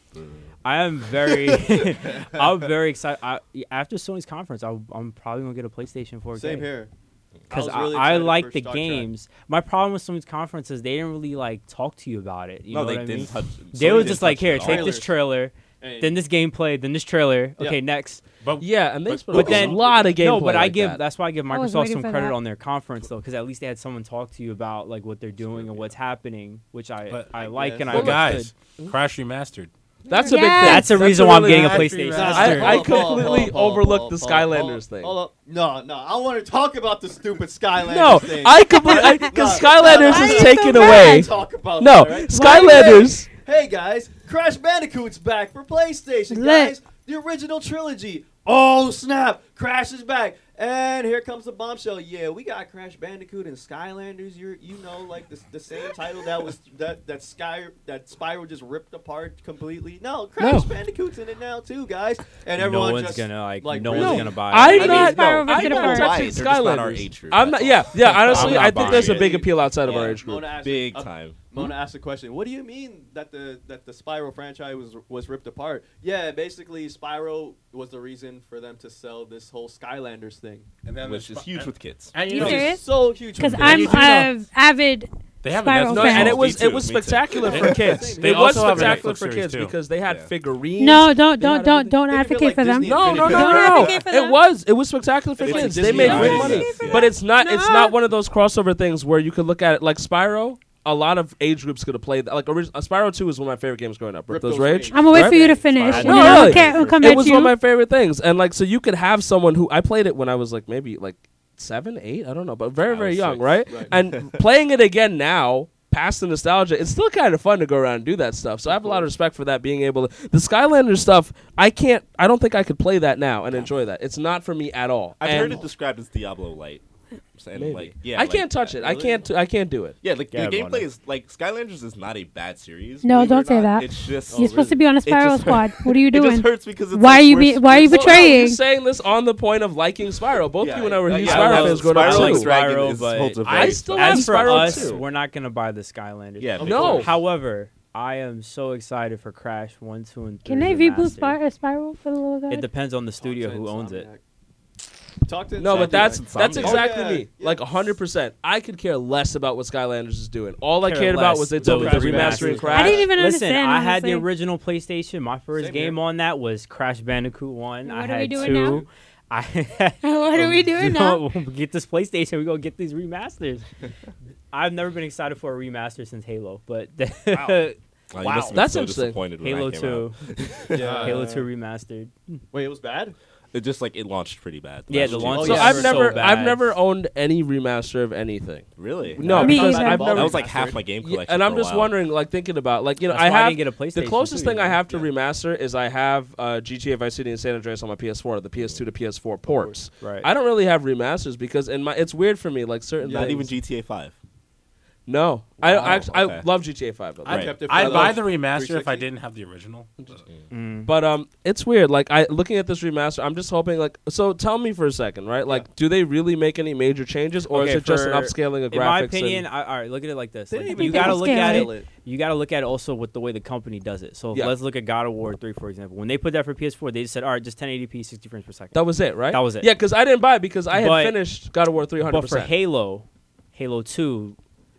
S4: I am very, I'm very excited. After Sony's conference, I'm probably gonna get a PlayStation 4K.
S2: Same here.
S4: because
S2: was really
S4: I
S2: excited
S4: like
S2: for
S4: the
S2: Star Trek.
S4: games. My problem with some of these conferences, they didn't really like talk to you about it. You
S5: No,
S4: know
S5: they
S4: what I mean?
S5: didn't touch.
S4: They
S5: Sony
S4: were
S5: didn't
S4: just like,
S5: touch it
S4: here,
S5: at all.
S4: take this trailer,
S2: And
S4: then this gameplay, then this trailer.
S2: Yeah.
S4: Okay, next.
S3: But
S1: Yeah, and they
S2: But-
S1: spent
S2: but
S1: a
S2: then-
S1: lot of gameplay.
S4: No, but I
S1: like
S4: give
S1: that.
S4: that's why I give
S6: I was
S4: Microsoft
S6: waiting
S4: some
S6: for
S4: credit
S6: that.
S4: on their conference though, because at least they had someone talk to you about like what they're doing and what's happening, which
S3: But-
S4: I like
S2: guess.
S4: and I
S3: but
S2: Well,
S3: guys, Crash Remastered.
S1: That's a big
S6: Yes.
S1: thing.
S4: That's the reason why I'm getting a
S3: really-
S4: PlayStation.
S3: Nah,
S1: I
S2: hold up,
S1: completely overlooked the Skylanders thing.
S2: Hold up. No, I want to talk about the stupid Skylanders
S1: No,
S2: thing.
S1: I completely because
S2: No,
S1: Skylanders
S6: why
S1: is
S6: are you
S1: taken
S6: so
S1: away.
S6: mad?
S2: Talk about
S1: No,
S2: that, right?
S1: Skylanders.
S2: Hey guys, Crash Bandicoot's back for PlayStation,
S6: Lit.
S2: guys. The original trilogy. Oh snap! Crash is back, and here comes the bombshell. Yeah, we got Crash Bandicoot and Skylanders. You know, like the same title that was that Spyro just ripped apart completely. No, Crash Bandicoot's in it now too, guys. And
S4: no
S2: everyone
S4: one's
S2: just
S4: gonna like
S2: like,
S4: no
S2: really?
S4: one's gonna buy it.
S1: I'm
S6: I mean,
S1: not.
S6: Spyro
S1: No, I'm
S6: ripped it
S1: not
S6: apart.
S1: touching
S5: They're just not our
S1: Skylanders.
S5: age group,
S1: I'm
S5: that's
S1: not.
S5: all.
S1: Yeah. Honestly,
S5: I'm
S1: I
S5: not
S1: think there's a
S5: buying
S1: big
S5: it.
S1: appeal outside of our
S2: Yeah,
S1: age group.
S2: Mona asked-
S5: Big
S2: uh,
S5: time.
S2: Mona asked the question, what do you mean that the Spyro franchise was ripped apart? Yeah, basically Spyro was the reason for them to sell this whole Skylanders thing.
S3: And then
S5: Which is huge with kids.
S3: And
S6: You
S3: you know,
S6: serious?
S2: So huge.
S6: Because
S2: with
S6: I'm
S2: kids.
S6: an avid
S3: they have
S6: Spyro
S3: a
S1: No,
S6: fan.
S1: and
S3: Netflix
S1: it was
S5: Me too,
S1: it was
S5: me too.
S1: spectacular
S2: They-
S1: for kids.
S2: they
S1: It was
S3: also have a
S1: spectacular
S3: Netflix
S1: for
S3: series,
S1: kids
S3: too.
S1: because they had
S5: Yeah.
S1: figurines.
S6: No,
S1: They had
S6: don't
S1: everything.
S6: advocate
S2: like
S6: for them.
S2: Disney
S1: No, no,
S2: Infinity
S1: no,
S6: Don't
S1: no, no.
S6: advocate for them.
S1: It was spectacular for
S2: It's like
S1: kids. They
S2: Disney
S1: made
S2: Infinity.
S1: great
S2: Don't
S1: money,
S2: advocate for
S1: but
S2: them.
S1: it's not one of those crossover things where you could look at it like Spyro. A lot of age groups could have played that. Like Spyro 2 is one of my favorite games growing up. Rip
S2: Rip
S1: Those
S2: Those
S1: Rage.
S2: Rage.
S6: I'm gonna wait
S1: Right?
S6: for you to finish.
S5: No,
S6: And then I'll
S1: really.
S6: come
S1: It
S6: back
S1: was
S6: to
S1: one of
S6: you.
S1: my favorite things, and like so you could have someone who I played it when I was like maybe like 7, 8, I don't know, but very
S5: I
S1: very
S5: was
S1: young,
S5: 6.
S1: right?
S2: Right.
S1: And playing it again now. Past the nostalgia, it's still kind of fun to go around and do that stuff. So I have a lot of respect for that. Being able to the Skylanders stuff, I don't think I could play that now and enjoy that. It's not for me at all.
S5: I've
S1: And
S5: heard it described as Diablo Light. And
S1: maybe.
S5: like, yeah,
S1: I
S5: like
S1: can't touch
S5: that.
S1: it. I can't do it.
S5: Yeah, like
S4: Yeah,
S5: the
S4: Mona.
S5: gameplay is like Skylanders is not a bad series.
S6: No,
S5: believe it or
S6: don't say
S5: not.
S6: that.
S5: It's just
S6: You're supposed to be on a
S5: It just
S6: Spyro
S5: hurt-
S6: squad. What are you
S5: It just
S6: doing?
S5: hurts because it's
S6: Why
S5: like
S6: are you
S5: we're-
S6: be- why are you
S5: we're-
S1: Well, no,
S6: betraying?
S1: you're saying this on the point of liking Spyro. Both
S5: Yeah,
S1: you and I were huge
S5: yeah,
S1: Spyro
S5: well,
S1: fans growing up
S5: Spyro
S1: too.
S5: Like Dragon
S4: Spyro,
S5: is-
S4: but
S5: holds a
S1: I
S5: very
S1: still
S5: special-
S1: have
S4: As for
S1: Spyro
S4: us,
S1: too.
S4: we're not gonna buy the Skylanders.
S5: Yeah, me
S1: No.
S5: too.
S4: However, I am so excited for Crash 1, 2, and 3.
S6: Can they reboot
S4: remastered.
S6: Spiral for the little guy?
S4: It depends on the studio who owns it.
S2: Talk to
S1: No, but that's
S5: Insomniac.
S1: exactly
S2: Oh, yeah,
S1: me.
S2: yeah.
S1: Like 100%. I could care less about what Skylanders is doing. All I
S4: Care
S1: cared about
S4: less.
S1: was they told me
S4: The
S1: the remastering
S4: remastered.
S1: Crash.
S6: I didn't even
S4: Listen,
S6: understand.
S4: I had the
S6: honestly.
S4: original PlayStation. My first
S2: Same
S4: game
S2: here.
S4: on that was Crash Bandicoot 1.
S6: What
S4: I
S6: are we
S4: had
S6: doing
S4: 2.
S6: now?
S4: I
S6: What are we doing now?
S4: Get this PlayStation. We go get these remasters. I've never been excited for a remaster since Halo, but
S5: Wow, you
S2: Wow.
S5: must have been
S1: That's
S5: so
S1: interesting.
S5: disappointed when
S4: Halo
S5: that came
S4: 2,
S5: out.
S2: Yeah.
S4: Halo 2 remastered.
S2: Wait, it was bad?
S5: It just like it launched pretty bad.
S4: Yeah,
S5: Last
S4: the
S5: year.
S4: launch
S2: Oh,
S1: So
S2: yeah.
S1: I've
S4: was
S1: never
S4: so
S1: I've
S4: bad.
S1: never owned any remaster of anything.
S5: Really?
S1: No,
S6: Me
S1: because
S6: either.
S1: I've
S5: That
S1: never
S5: was like half my game
S1: Yeah,
S5: collection.
S1: and I'm
S5: for a
S1: just
S5: while.
S1: wondering, like thinking about, like
S4: That's
S1: I
S4: why I
S1: have
S4: didn't get a PlayStation.
S1: the closest
S4: too,
S1: thing
S4: you
S1: I
S4: know?
S1: have to remaster is I have GTA Vice City and San Andreas on my PS4, the PS2 to PS4 ports.
S4: Right.
S1: I don't really have remasters because it's weird for me, like certain
S5: Not
S1: things.
S5: even GTA 5.
S1: No,
S5: Wow,
S1: I
S5: okay.
S1: love GTA 5. Though.
S3: I'd,
S2: kept it
S3: I'd
S2: for
S3: buy
S2: the
S3: the remaster if I
S2: 360.
S3: didn't have the original.
S4: Mm.
S1: But it's weird. Like looking at this remaster, I'm just hoping. Like, so tell me for a second, right? Like, do they really make any major changes, or
S4: Okay,
S1: is it just an
S4: for-
S1: upscaling of graphics?
S4: In my opinion,
S1: and-
S4: all right, look at it like this.
S2: They
S4: Like,
S2: didn't
S4: you
S2: even
S4: got to
S6: downscale
S4: look at
S6: it.
S4: it. You got to look at it also with the way the company does it. So
S1: Yeah.
S4: let's look at God of War 3, for example. When they put that for PS4, they just said, all right, just 1080p, 60 frames per second.
S1: that was it, right?
S4: That was it.
S1: Yeah, because I didn't buy it because I had
S4: But-
S1: finished God of War 300%.
S4: But for Halo 2,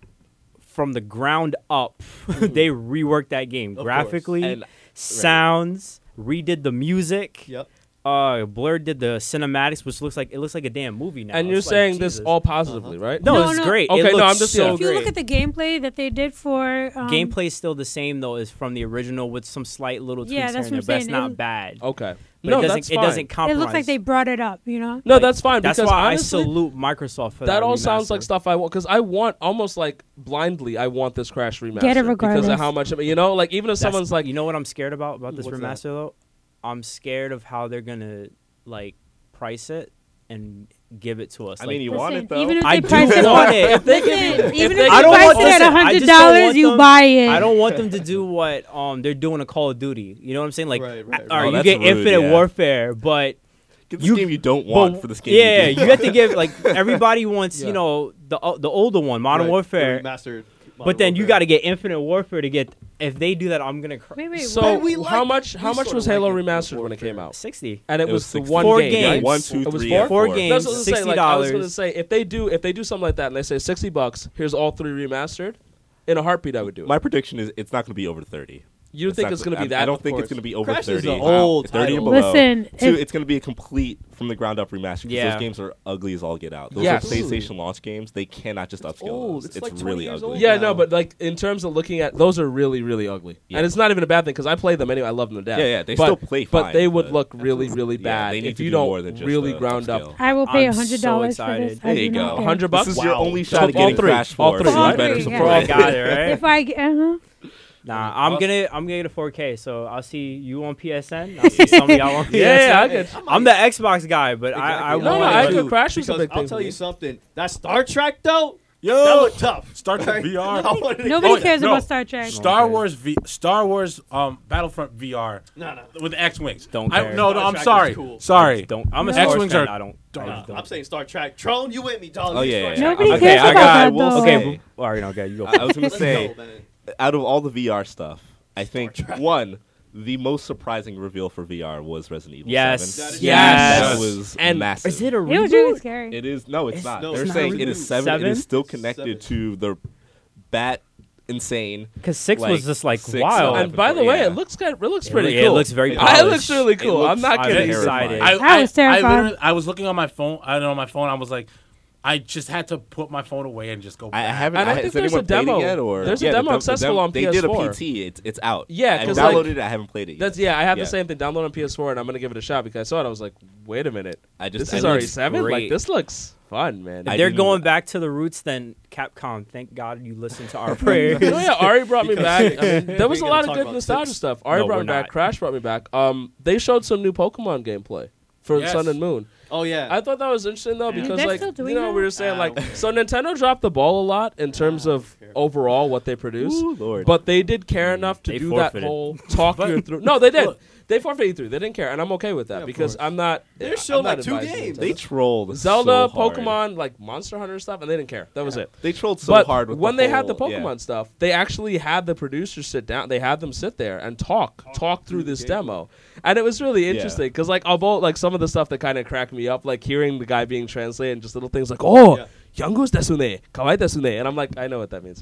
S4: from the ground up, they reworked that game
S2: Of
S4: graphically,
S5: And
S4: sounds, redid the music.
S2: Yep.
S4: Blur did the cinematics, which looks like a damn movie now.
S1: and you're
S4: It's like,
S1: saying this
S4: Jesus.
S1: all positively, right?
S4: No,
S6: No,
S4: it's
S6: no.
S4: great.
S1: Okay,
S4: it
S1: no,
S4: looks
S1: I'm just-
S4: so
S1: yeah.
S6: If you
S4: great.
S6: look at the gameplay that they did for
S4: Gameplay is still the same though as from the original with some slight little tweaks
S6: Yeah,
S4: here
S6: that's
S4: and there,
S6: what
S4: but
S6: I'm
S4: it's
S6: saying.
S4: not
S6: It-
S4: bad.
S1: Okay.
S4: But
S1: No,
S4: it doesn't
S1: that's
S4: it
S1: fine.
S4: doesn't
S6: it
S4: compromise.
S6: looks like they brought it up, you know?
S1: No,
S4: like,
S1: that's fine.
S4: That's
S1: because
S4: why
S1: honestly,
S4: I salute Microsoft for that.
S1: that all sounds
S4: remaster.
S1: like stuff I want because I want almost like blindly. I want this Crash remaster
S6: Get it
S1: because
S6: regardless.
S1: of how much you know. Like even if
S4: That's-
S1: someone's like,
S4: you know what I'm scared about this
S1: What's
S4: remaster though? I'm scared of how they're gonna like price it and give it to us.
S5: I
S4: Like,
S5: mean, you want
S6: Listen,
S5: it though.
S6: even if
S4: I
S6: they
S4: do
S6: price it
S4: want
S6: for-
S4: it. If they
S6: Listen,
S1: give you-
S6: even
S1: if
S6: if
S1: they-
S6: you
S1: I don't
S6: price
S1: want-
S6: it
S4: listen,
S6: at
S4: I just don't
S6: $100,
S4: want
S6: you
S4: them-
S6: buy it.
S4: I don't want them to do what they're doing a Call of Duty. You know what I'm saying? Like,
S2: Right,
S4: or
S5: Oh,
S4: you
S5: that's
S4: get
S5: rude,
S4: Infinite
S5: yeah.
S4: Warfare, but
S5: Get this
S4: you-
S5: game you don't want for this game.
S4: yeah,
S5: you do.
S4: you have to give like everybody wants
S1: Yeah.
S4: you know the older one, Modern
S2: Right,
S4: Warfare.
S2: the remastered.
S4: But then you got to get Infinite Warfare to get. If they do that, I'm gonna cry.
S6: Wait,
S1: So
S2: But we
S1: how
S2: like-
S1: much
S2: we
S1: how much
S2: sorta
S1: was
S2: like
S1: Halo
S2: it,
S1: Remastered when it
S2: Warfare.
S1: came out?
S4: 60.
S1: And it was the
S5: 60.
S1: one
S4: 4
S1: game,
S4: games.
S1: right?
S5: 1, 2,
S1: It was
S5: 3,
S1: four?
S5: and
S4: 4
S5: 4.
S4: games.
S1: That's what I was gonna say. Like, I was
S4: $60.
S1: gonna say if they do something like that and they say $60, here's all 3 remastered, in a heartbeat I would do it.
S5: My prediction is it's not going to be over 30.
S1: You think it's going to be that?
S5: I don't
S1: Of
S5: think it's
S1: course.
S5: going to be over
S2: Crash is
S5: 30.
S2: an old
S5: 30 and
S2: title.
S5: below.
S6: Listen,
S5: 2,
S6: if-
S5: it's going to be a complete from the ground up remaster because
S4: Yeah.
S5: those games are ugly as all get out. Those
S1: Yes.
S5: are PlayStation launch games. They cannot just upscale
S2: old.
S5: those.
S2: It's like 20
S5: really
S2: years
S5: ugly.
S2: old.
S1: Yeah,
S2: now.
S1: no, but like in terms of looking at those are really, really ugly,
S5: Yeah.
S1: and it's not even a bad thing because I play them anyway. I love them to death.
S5: Yeah, they
S1: but,
S5: still play
S1: but
S5: fine,
S1: they would
S5: but-
S1: look really, really
S5: Yeah,
S1: bad
S5: they need
S1: if
S5: to
S1: you
S5: do more
S1: don't
S5: than just
S1: really
S5: the
S1: ground up.
S5: upscale.
S6: I will pay
S4: I'm so
S6: $100 for this.
S4: excited.
S6: I
S5: There
S6: do
S5: you
S6: not
S5: go.
S6: care.
S1: $100.
S5: This is your
S1: Wow.
S5: only
S1: So
S5: shot at
S1: all
S5: getting
S1: three.
S5: Crash
S1: All
S5: 4.
S1: three,
S5: so you
S1: right?
S5: better
S6: Yeah.
S5: support
S4: I
S5: it.
S4: got it right.
S6: If I
S4: Nah, I'm gonna get a 4K. So I'll see you on PSN. I'll see some of y'all on PSN.
S1: Yeah, I could.
S4: I'm the Xbox guy, but I
S2: Exactly.
S1: No,
S4: want
S1: I
S4: to.
S1: could Crash was a
S2: Because
S1: big
S2: I'll
S1: thing
S2: tell
S1: for
S2: you
S1: me.
S2: something. That Star Trek though, that
S3: Yo,
S2: looked tough.
S3: Star Trek VR.
S2: I wanted to
S6: nobody
S2: go-
S6: cares
S3: no.
S6: about Star Trek.
S3: Star Wars Battlefront VR
S2: No, no.
S3: with the X-wings.
S4: Don't
S3: I,
S4: care.
S3: no,
S2: Star
S3: I'm
S2: Trek
S3: sorry.
S2: is cool.
S3: Sorry.
S4: Don't. I'm a
S6: No.
S4: Star Wars
S3: X-Wings
S4: fan.
S3: are-
S4: I don't.
S2: I'm saying Star Trek. Tron, you with me, dog?
S5: Oh,
S2: You
S5: yeah,
S2: Star
S5: yeah.
S2: Trek.
S6: Nobody
S4: Okay,
S6: cares
S4: I
S6: about
S4: got-
S6: that
S5: I will
S6: though.
S5: say-
S4: Okay, all right, okay, you go.
S5: I was going to
S2: Let's
S5: say,
S2: go, man.
S5: out of all the VR stuff, I think,
S2: Trek.
S5: one, the most surprising reveal for VR was Resident Evil
S4: Yes.
S5: 7.
S2: That is-
S1: Yes.
S5: That was
S1: And
S5: massive.
S4: Is it a
S6: It was
S4: reboot?
S6: really scary.
S5: It is. No, it's not.
S2: no,
S5: They're
S2: it's
S5: saying
S2: not.
S5: it is 7. It
S4: Seven?
S5: is still connected to the Bat Insane.
S4: Because 6
S5: Like,
S4: was just like
S5: 6
S4: wild.
S5: and
S1: And by the way,
S5: Yeah.
S1: it looks good. It looks pretty
S4: it
S1: cool.
S4: looks very
S1: It
S4: polished.
S1: looks really cool. I'm not
S5: I'm
S1: kidding.
S4: excited.
S6: I was terrified.
S3: I was looking on my phone. I was like, I just had to put my phone away and just go.
S5: I
S3: back.
S5: haven't.
S1: And I
S5: has
S1: think there's
S5: anyone
S1: a demo.
S5: played it yet? Or
S1: There's a
S5: yeah,
S1: demo
S5: the
S1: accessible on
S5: They did a
S1: PS4.
S5: PT. It's out.
S1: Yeah,
S5: I
S1: 'cause,
S5: downloaded
S1: like,
S5: it. I haven't played it yet.
S1: That's I have
S5: Yeah.
S1: the same thing. Download on PS4, and I'm gonna give it a shot because I saw it. I was like, wait a minute,
S5: I just.
S1: this
S5: I
S1: is already
S5: just-
S1: 7. Like
S4: great.
S1: this looks fun, man.
S4: If
S5: I
S4: they're
S5: didn't-
S4: going back to the roots, then Capcom, thank God you listened to our prayers.
S1: Oh yeah, Ari brought me
S2: Because
S1: back. I mean, there was a
S2: we're
S1: lot
S2: gonna
S1: of
S2: talk
S1: good
S2: about
S1: nostalgia
S2: tips.
S1: stuff. Ari
S4: No,
S1: brought
S4: we're
S1: me back.
S4: not.
S1: Crash brought me back. They showed some new Pokemon gameplay for
S3: Yes.
S1: Sun and Moon.
S2: Oh yeah.
S1: I thought that was interesting though because
S6: They're
S1: like
S6: still doing
S1: you know
S6: that?
S1: we were saying
S2: I
S1: like
S2: don't care.
S1: so Nintendo dropped the ball a lot in terms
S2: I
S1: of
S2: don't care.
S1: overall what they produce.
S5: Ooh, Lord.
S1: But they did care enough to
S4: They
S1: do that
S4: forfeited.
S1: whole talk
S3: But-
S1: you through. No, they did.
S3: Look.
S1: They forfeited through. They didn't care, and I'm okay with that
S2: Yeah, of
S1: because
S2: course.
S1: I'm not.
S2: They
S1: I'm
S2: showed,
S1: not
S2: like, 2
S1: advising
S2: games.
S1: Nintendo.
S5: They trolled
S1: Zelda,
S5: so hard.
S1: Pokemon, like Monster Hunter stuff, and they didn't care. That was it.
S5: They trolled so
S1: But
S5: hard with
S1: when
S5: the
S1: they had the
S5: whole-
S1: Pokemon
S5: yeah.
S1: stuff, they actually had the producers sit down. They had them sit there and talk through this demo, and it was really interesting because like although like some of the stuff that kind of cracked me up, like hearing the guy being translated and just little things like
S2: Yeah.
S1: Yangoose desune, kawaii desune, and I'm like, I know what that means.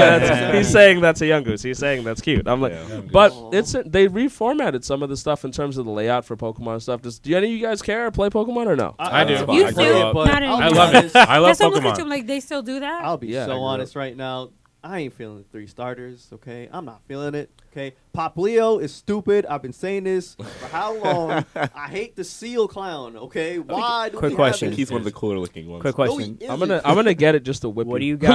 S1: He's saying that's a Yangoose. He's saying that's cute. I'm like,
S5: Yeah.
S1: but they reformatted some of the stuff in terms of the layout for Pokemon stuff. Do any of you guys care or play Pokemon or no?
S3: I do.
S6: You
S5: I
S6: do?
S5: grew up-
S6: Not
S2: I'll
S6: anymore.
S2: be
S3: I love it.
S2: honest-
S3: I love
S6: That's what I'm looking
S3: Pokemon.
S6: to. Like they still do that.
S2: I'll be
S1: Yeah, I
S2: so
S1: grew
S2: honest right now. I ain't feeling the 3 starters, okay? I'm not feeling it, okay? Pop Leo is stupid. I've been saying this for how long? I hate the seal clown, okay? Why do
S4: Quick
S2: we
S4: question.
S2: have this?
S5: He's one of the cooler looking ones.
S4: Quick
S2: No, he
S4: question.
S2: isn't.
S1: I'm gonna get it just to whip
S4: What do
S1: you.
S4: you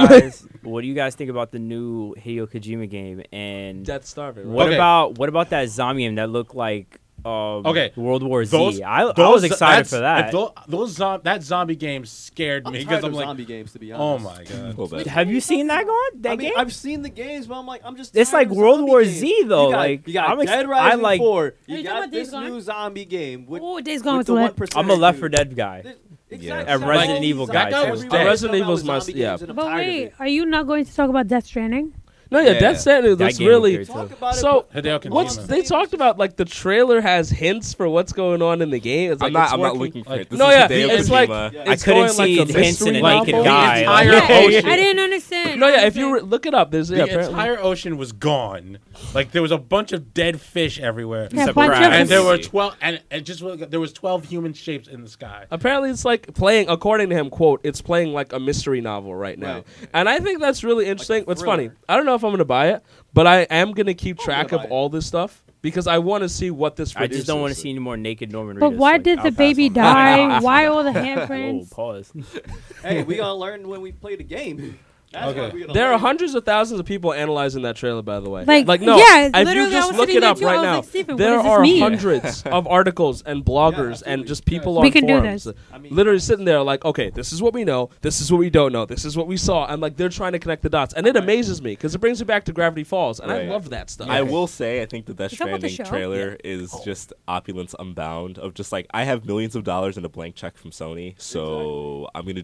S4: guys think about the new Hideo Kojima game? And
S1: Death Starving. Right?
S4: what
S3: Okay.
S4: about that zombie game that looked like
S3: Okay.
S4: World War Z?
S3: Those-
S4: I was
S3: Those-
S4: excited
S3: that's-
S4: for that.
S3: That zombie game scared
S2: I'm
S3: me
S2: tired
S3: because
S2: of
S3: I'm like,
S2: zombie games, to be
S3: oh
S2: honest.
S3: my god.
S5: A little bit.
S4: Have you seen that going? That
S2: I mean,
S4: game?
S2: I've seen the games, but I'm like, I'm just.
S4: It's
S2: tired
S4: like
S2: of
S4: World
S2: zombie
S4: War
S2: games.
S4: Z, though.
S2: You got,
S4: Like,
S2: you got
S4: I'm ex-
S2: Dead
S4: I
S2: Rising
S4: like-
S2: 4.
S6: Are
S2: You
S6: you talking
S2: got
S6: about Days
S2: this
S6: Gone?
S2: new zombie game. With,
S6: Oh, Days Gone
S2: with
S6: was
S2: the
S6: lit.
S2: 1%.
S4: I'm a Left 4 Dead guy.
S2: Exactly.
S4: A Resident Evil guy,
S3: That guy
S4: too.
S3: was
S2: Everybody
S3: dead.
S2: is
S1: Resident
S2: coming out
S1: Evil's
S2: with
S1: must-
S2: zombie
S1: yeah.
S2: games, and I'm
S6: But
S2: tired of
S6: wait,
S2: it.
S6: are you not going to talk about Death Stranding?
S1: No, yeah,
S5: Yeah.
S1: Death Stranding
S4: That
S1: looks
S4: game
S1: really.
S4: looked great,
S2: Talk
S4: too.
S2: about
S1: So,
S2: it.
S3: Hideo Kojima.
S1: What's they talked about? Like the trailer has hints for what's going on in the game. It's like
S5: I'm not.
S1: it's
S5: I'm not
S1: working.
S5: looking for
S3: like-
S5: it. This
S1: No,
S5: is
S1: yeah,
S5: Hideo
S1: it's like
S5: Kojima.
S2: Yeah.
S4: I
S1: it's
S4: couldn't
S1: going like
S4: see
S1: a
S4: the hints in
S1: mystery
S4: a naked
S1: novel.
S4: guy.
S3: The entire
S6: Yeah,
S3: ocean.
S6: I didn't understand.
S1: No, yeah, if
S6: Honestly.
S1: you look it up, there's
S3: The
S1: apparently.
S3: entire ocean was gone. Like there was a bunch of dead fish everywhere.
S6: Yeah,
S4: Except
S6: bunch
S4: crab.
S6: of-
S3: And there were
S5: Crazy.
S3: 12 and it just there was 12 human shapes in the sky.
S1: Apparently, it's like playing. According to him, quote, it's playing like a mystery novel right now,
S2: Right.
S1: and I think that's really interesting. What's funny?
S2: thriller.
S1: I don't know if I'm gonna buy it, but I am gonna keep track
S2: gonna
S1: of
S2: buy it.
S1: all this stuff because I want to see what this.
S4: I just don't want to
S1: produces.
S4: see any more naked Norman
S6: But
S4: Reedus.
S6: why
S4: Like,
S6: did
S4: I'll
S6: the
S4: pass
S6: baby
S4: on that.
S6: die? Why all the
S4: Oh,
S6: handprints?
S4: pause.
S2: Hey, we gonna learn when we play the game. That's
S3: Okay.
S2: what we gonna
S1: There are
S2: learn.
S1: hundreds of thousands of people analyzing that trailer, by the way.
S6: Like,
S1: no,
S6: yeah,
S1: if
S6: literally,
S1: you
S6: I
S1: just
S6: was
S1: look
S6: sitting
S1: it
S6: there
S1: up
S6: too, I
S1: right
S6: was
S1: now,
S6: like, Stephen, what
S1: there
S6: does this
S1: are
S6: mean?
S1: hundreds of articles and bloggers
S2: absolutely.
S1: and just people
S6: We
S1: on
S6: can do
S1: forums,
S6: this.
S2: I mean,
S1: literally sitting there like, okay, this is what we know, this is what we don't know, this is what we saw, and like they're trying to connect the dots, and it amazes me because it brings me back to Gravity Falls, and I
S5: Right.
S1: love that stuff.
S5: I will say, I think the Death
S6: Is that what the
S5: Stranding
S6: show?
S5: trailer is just opulence unbound. Of just like, I have millions of dollars in a blank check from Sony, so I'm gonna do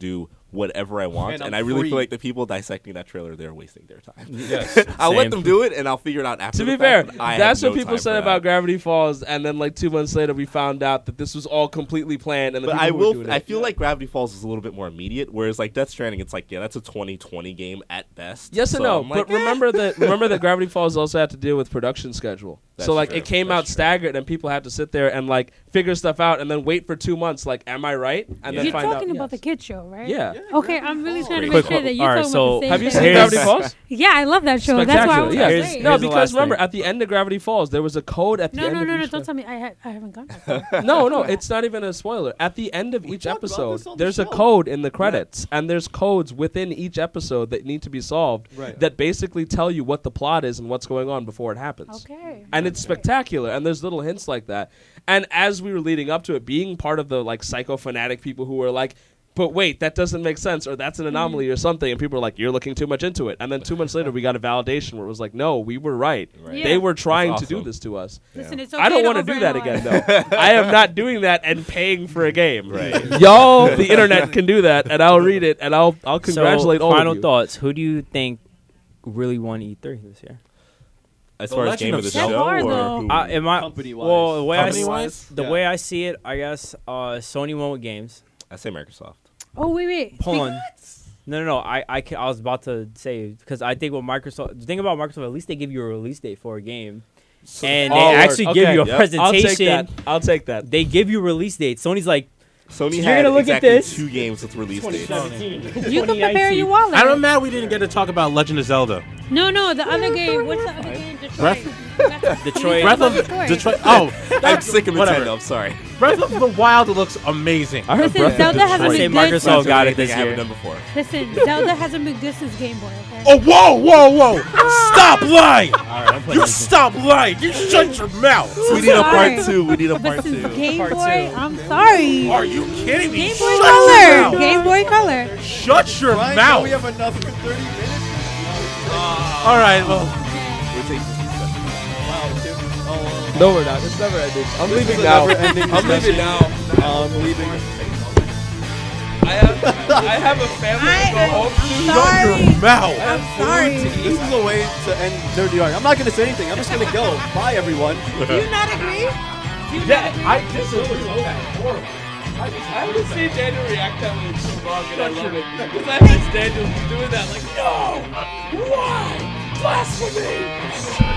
S5: whatever I want,
S2: And
S5: and
S2: I'm
S5: I really
S2: free.
S5: feel like the people dissecting that trailer, they're wasting their time.
S3: Yes.
S5: I'll let
S4: Same.
S5: them do it, and I'll figure it out after.
S1: To
S5: the
S1: be fair,
S5: fact, but I
S1: that's
S5: have
S1: what
S5: no
S1: people
S5: time
S1: said
S5: for
S1: about
S5: that.
S1: Gravity Falls, and then like 2 months later, we found out that this was all completely planned. And the
S5: But
S1: people
S5: I
S1: who were
S5: will.
S1: doing
S5: I
S1: it.
S5: feel like Gravity Falls is a little bit more immediate, whereas like Death Stranding, it's like that's a 2020 game at best.
S1: Yes and
S5: So
S1: no,
S5: I'm
S1: but
S5: like,
S1: remember that Gravity Falls also had to deal with production schedule.
S5: That's
S1: So like
S5: true.
S1: it came
S5: That's
S1: out
S5: true.
S1: staggered, and people had to sit there and like figure stuff out, and then wait for 2 months. Like, am I right? And then
S6: You're
S1: find
S6: talking
S1: out.
S6: about the
S1: yes.
S6: kid show, right?
S1: Yeah.
S6: Okay, I'm really trying to
S4: Quick
S6: make sure
S4: one.
S6: that you're
S4: Alright,
S6: talking
S4: so
S6: about the same
S1: Have you
S6: thing.
S1: seen
S4: Here's-
S1: Gravity Falls?
S6: Yeah, I love that show. That's why I
S1: Spectacular.
S6: was
S1: Yeah.
S4: Here's-
S6: saying.
S1: No,
S4: here's the
S1: because
S4: last
S1: remember
S4: thing.
S1: at the end of Gravity Falls, there was a code at the
S6: No,
S1: end.
S6: no,
S1: of
S6: no, no!
S1: each
S6: Don't tell me. I haven't gone that far.
S1: No, it's not even a spoiler. At the end of each
S2: talked about
S1: episode,
S2: this on the
S1: there's a
S2: show.
S1: code in the credits, and there's codes within each episode that need to be solved
S2: Right.
S1: that basically tell you what the plot is and what's going on before it happens.
S6: Okay.
S1: And it's spectacular, and there's little hints like that. And as we were leading up to it, being part of the like psycho fanatic people who were like, but wait, that doesn't make sense, or that's an anomaly or something, and people were like, you're looking too much into it. And then 2 months later, we got a validation where it was like, no, we were right.
S6: Yeah.
S1: They were trying
S5: That's
S1: to do
S5: awesome.
S1: this to us.
S6: Listen, it's okay
S1: I don't
S6: want
S1: to do that again, though. I am not doing that and paying for a game.
S5: Right.
S1: Y'all, the internet can do that, and I'll read it, and I'll congratulate
S4: so,
S1: all
S4: final
S1: of you.
S4: thoughts. Who do you think really won E3 this year?
S5: As
S3: The
S5: far as
S3: Legend
S5: game
S3: of
S5: of the
S3: Zelda.
S5: show,
S6: That far,
S5: or
S6: though.
S5: who?
S4: Am I
S2: Company-wise.
S4: well? The way I
S3: Company-wise?
S4: see, the
S2: Yeah.
S4: way I see it, I guess Sony won with games.
S5: I say Microsoft.
S6: Oh wait.
S4: Hold on. No. I was about to say because I think what Microsoft. The thing about Microsoft, at least they give you a release date for a game, and
S1: Oh,
S4: they
S1: Lord.
S4: actually give
S1: Okay.
S4: you a
S5: Yep.
S4: presentation.
S1: I'll take that.
S4: They give you release dates. Sony's like,
S5: Sony
S4: You're
S5: had
S4: gonna look at
S5: exactly
S4: this?
S5: 2 games with release dates.
S6: You can prepare your wallet.
S3: I'm mad we didn't get to talk about Legend of Zelda.
S6: No, the other game. What's the other game? Detroit.
S4: Detroit.
S3: Breath of Detroit. Oh,
S5: I'm sick of
S3: whatever.
S5: Nintendo. I'm sorry.
S3: Breath of the Wild looks amazing.
S1: I heard
S6: Listen,
S1: Breath of
S6: Zelda
S1: Detroit.
S6: hasn't
S4: I say
S6: been good.
S4: Microsoft got it
S5: Anything
S4: this
S5: I haven't
S4: year.
S5: done before.
S6: Listen, Zelda hasn't been good since Game Boy. Okay.
S3: Oh, whoa! Stop lying!
S4: All right, I'm playing
S3: You
S4: this.
S3: stop lying! You shut your mouth!
S5: We need a
S6: sorry.
S5: part 2. We need a
S6: But
S5: part
S6: since
S5: 2.
S6: Game
S4: Part
S6: Boy,
S4: two.
S6: I'm sorry.
S3: Are you kidding me?
S6: Game Boy
S3: Shut
S6: Color.
S3: your mouth.
S6: Game Boy Color.
S3: Shut your
S2: Ryan,
S3: mouth!
S2: we have another 30 minutes.
S3: All right, well,
S5: We're taking this discussion.
S2: Wow, Tim. Oh,
S1: No, we're not. It's never ending. I'm
S2: This
S1: leaving
S2: is a
S1: now.
S2: never-ending
S1: I'm leaving
S2: discussion.
S1: now.
S2: leaving.
S1: I have a family to go home to.
S3: shut your mouth!
S6: I'm sorry.
S2: This is a way to end Nerdy Arc. I'm not going to say anything. I'm just going to go. Bye, everyone.
S6: Do you not agree?
S1: Yeah, I disagree with that. Horrible. I haven't seen Daniel react that way in so long, and I love it. Because I miss Daniel doing that, like, no! Why? Blasphemy!